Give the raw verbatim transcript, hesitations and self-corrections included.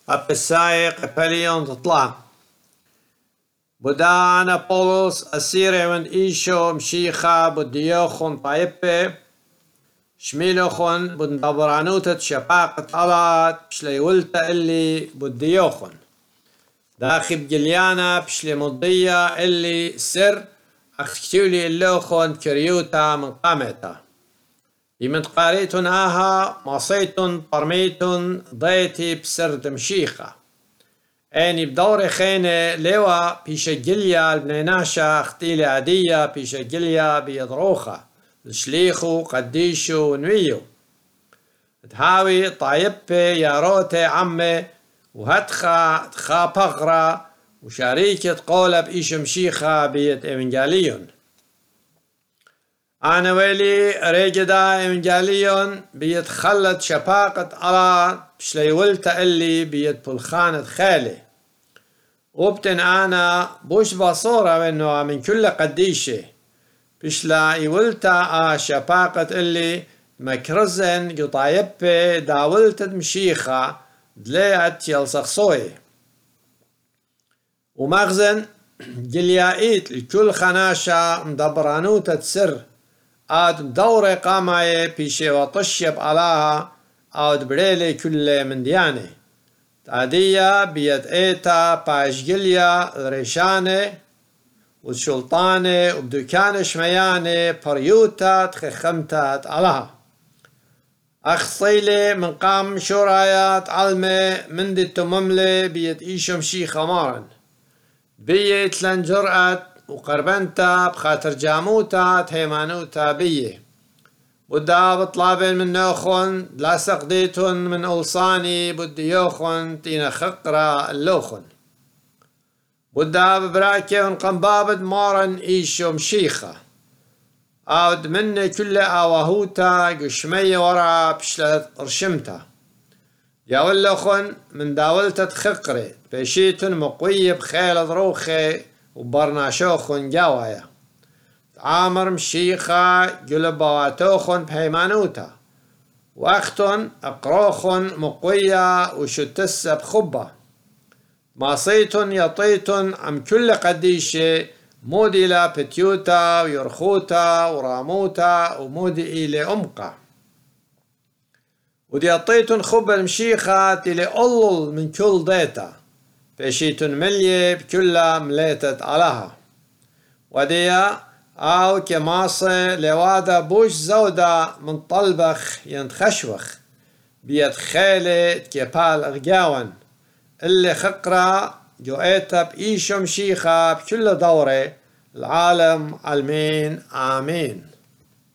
أب السايق أبليون تطلع بدانا بولس أسيري من إيشو مشيخة بديوخن طايبة شميلوخن بندبرانوتة شفاقة طلعت بشلي ولتا اللي بديوخن داخب جليانا بشلي مضية اللي سر أختولي اللوخن كريوتا من قامتا بمن قاريتن آها مصيتن طرميتن ضيتي بسرد مشيخة أني بدور خينة لوا بيشجليا البنيناشا اختيلي عادية بيشجليا بيضروخة شليخو قديشو ونويو تهاوي طايبة يا روتي عمي وهتخا تخا بغرة وشاريكة قولة بإيش مشيخة بيت إيمنجاليون أنا ويلي ريجدا إيمنجاليون بيت خلت شفاقة على بشلي ولتا اللي بيت بلخانة خالي وبتن أنا بوش بصورة منه من كل قديشة بشلا يولتا شفاقة اللي مكرزن قطايبة داولت مشيخة دليعت يلصخصوي ومغزن جليائيت لكل خناشة مدبرانوتة سر آد مدورة قاماية بيشي وطشيب علاها آد بريلي كل من دياني تادية بيد ايتا باشجليا ريشاني والشلطانة وبدوكان شميانة بريوتا تخخمتات علىها أخصيلي من قام شرايات علمة من دي التمملة بيت إيشم شي خمارن بيت لن جرأت وقربنتا بخاطر جاموتا تهيمانوتا بيه ودا بطلابين من نوخن لا سقديتن من ألصاني بدي يوخن تينا خقرا اللوخن ودا ببراكي ونقنبابد مارن إيشو مشيخة عود مني كل آواهوتا قشمية ورا بشلت رشمتا يا ولخن من داولتت خقري بشيتن مقوية بخيل ضروخي وبرناشوخن جاوايا عامر مشيخة جلبواتوخن بهيمانوتا واختن أقروخن مقوية وشتس بخبة ماصيتن يطيتن عم كل قديشة موديلا بتيوتا ويرخوتا وراموتا ومودي إلي أمقا ودي يطيتن خب المشيخة تلي أولل من كل ديتا بشيتن ملية بكل مليتت علىها وديا أو كماصة لوادا بوش زودا من طلبخ ينتخشوخ بيد خيلة كبال أغجاون اللي خقرة جوئتا بإيشو مشيخة بكل دورة العالم علمين آمين.